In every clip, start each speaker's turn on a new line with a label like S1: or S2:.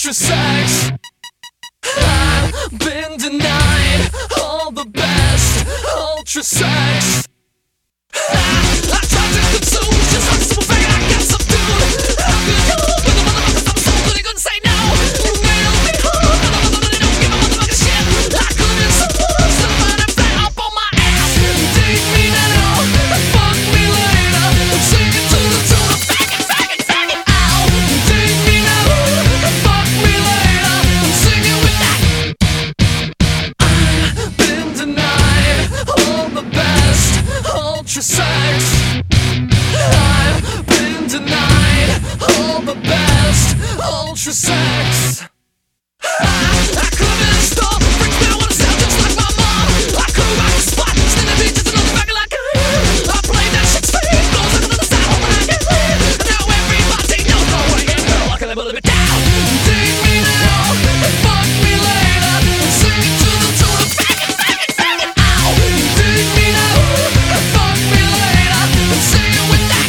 S1: ultra sex. I've been denied all the best ultra sex. I tried to consume just like a super faggot. I got subdued. How could you with the motherfuckers? I'm so good, I couldn't say no. Nailed me hard, they don't give a motherfucking shit. I couldn't support someone and flat up on my ass. Take me now, fuck me later. Sing it to the tune of faggot, faggot, faggot. Ow. Take me now, fuck me later. Sing it with that. I've been denied all the best ultra sex. I've been denied all the best ultra sex. I couldn't stop, freaks me, I wanna sound just like my mom. I could rock the spot, stand and be just another faggot like I played that shit straight, goes like another side when I get lit. And now everybody knows no way, yeah, girl, I can never live it down. Take me now, fuck me later. Sing it to the tune of faggot, faggot, faggot. Ow. Take me now, fuck me later. Sing it with that.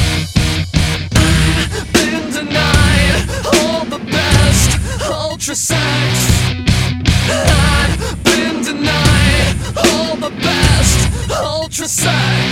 S1: I've been denied all the best ultra sex. I've been denied all the best ultra sex.